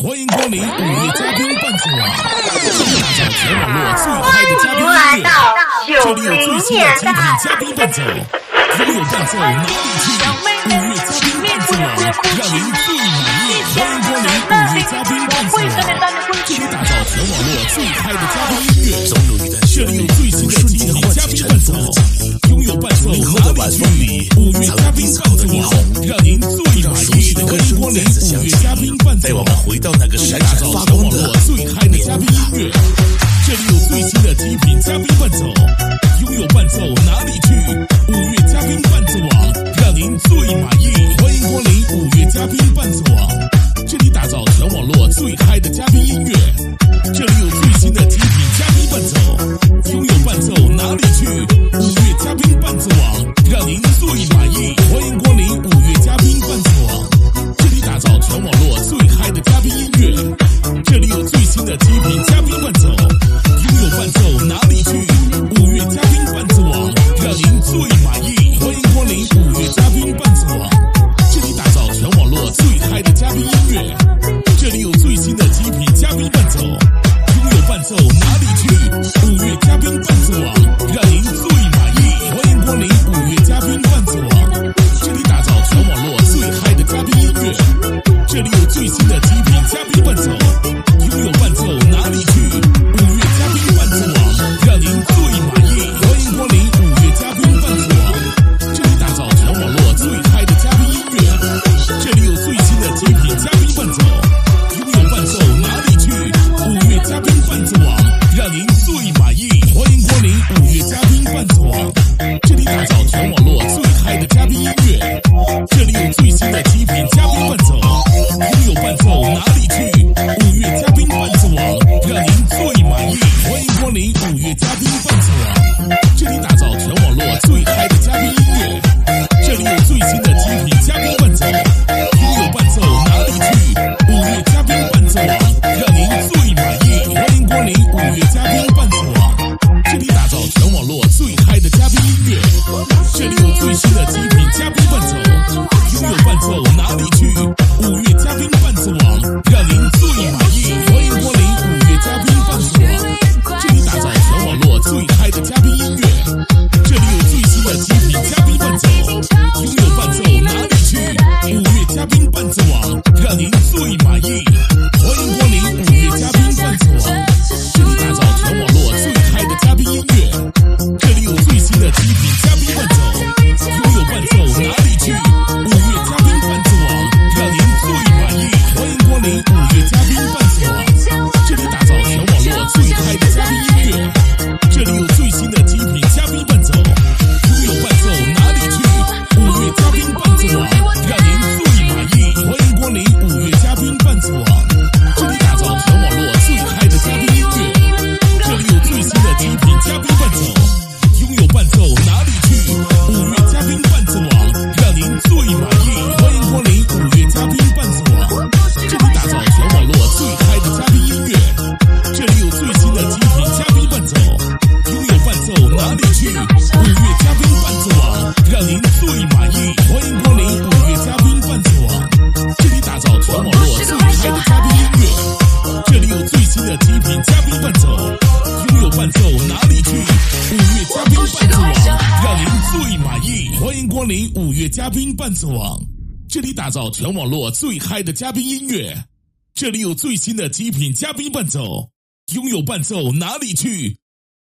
欢迎光临5月嘉宾伴奏网，打造全网络最嗨的嘉宾音乐。这里有最新的精品嘉宾伴奏，拥有伴奏哪里去？5月嘉宾伴奏网，让您最满意。欢迎光临5月嘉宾伴奏网，这里打造全网络最嗨的嘉宾音乐。这里有最新的精品嘉宾伴奏，拥有伴奏哪里去？5月嘉宾伴奏网，让您最满意。欢迎光临5月嘉宾伴奏网， 回到那个闪闪发光的最嗨的嘉宾音乐。这里有最新的精品嘉宾伴奏，拥有伴奏哪里去？5月嘉宾伴奏网，让您最满意。欢迎光临5月嘉宾伴奏网，这里打造全网络最嗨的嘉宾音乐。这里有最新的精品嘉宾伴奏，拥有伴奏哪里去？5月嘉宾伴奏网，让您最满意。欢迎光临5月嘉宾伴奏网，这里打造全网络最嗨的嘉宾音乐。这里有最新的精品嘉宾伴奏，拥有伴奏哪里去？5月嘉宾伴奏网，让您最满意。欢迎光临5月嘉宾伴奏网，这里打造全网络最嗨的嘉宾音乐。这里有最新的精品嘉宾伴奏，拥有伴奏哪里去？5月嘉宾伴奏网，让您最满意。欢迎光临5月嘉宾伴奏网，这里打造全网络最嗨的嘉宾音乐。这里有最新的精品嘉宾伴奏，拥有伴奏哪里去？5月嘉宾伴奏网，让您最满意。欢迎光临5月嘉宾伴奏网，这里打造全网络最嗨的嘉宾音乐。这里有最新的精品嘉宾伴奏，拥有伴奏哪里去？5月嘉宾伴奏网，让您最满意。欢迎光临5月嘉宾伴奏网，这里打造全网络最嗨的嘉宾音乐。这里有最新的精品嘉宾伴奏，拥有伴奏哪里去？5月嘉宾伴奏网，让您最满意。欢迎光临5月嘉宾伴奏网，这里打造全网络最嗨的嘉宾音乐。这里有最新的精品嘉宾伴奏，拥有伴奏哪里去？5月嘉宾伴奏网，让您最满意。欢迎光临5月嘉宾伴奏网，这里打造全网络最嗨的嘉宾音乐。这里有最新的精品嘉宾伴奏，拥有伴奏哪里去？5月嘉宾伴奏网，让您最满意。欢迎光临5月嘉宾伴奏网，这里打造全网络最嗨的嘉宾音乐。这里有最新的精品嘉宾伴奏，拥有伴奏哪里去？5月嘉宾伴奏网，让您最满意。欢迎光临5月嘉宾伴奏网，这里打造全网络最嗨的嘉宾音乐。这里有最新的精品嘉宾伴奏，拥有伴奏哪里去？5月嘉宾伴奏网，让您最满意。欢迎光临5月嘉宾伴奏网，这里打造全网络最嗨的嘉宾音乐。这里有最新的精品嘉宾伴奏，拥有伴奏哪里去？5月嘉宾伴奏网，让您最满意。欢迎光临5月嘉宾伴奏网，这里打造全网络最嗨的嘉宾音乐。这里有最新的精品嘉宾伴奏，拥有伴奏哪里去？5月嘉宾伴奏网，让您最满意。欢迎光临5月嘉宾伴奏网，这里打造全网络最嗨的嘉宾音乐。这里有最新的精品嘉宾伴奏，拥有伴奏哪里去？5月嘉宾伴奏网，让您最满意。欢迎光临5月嘉宾伴奏网，这里打造全网络最嗨的嘉宾音乐。这里有最新的精品嘉宾伴奏，拥有伴奏哪里去？5月嘉宾伴奏网，让您最满意。欢迎光临5月嘉宾伴奏网，这里打造全网络最嗨的嘉宾音乐。这里有最新的精品嘉宾伴奏，拥有伴奏哪里去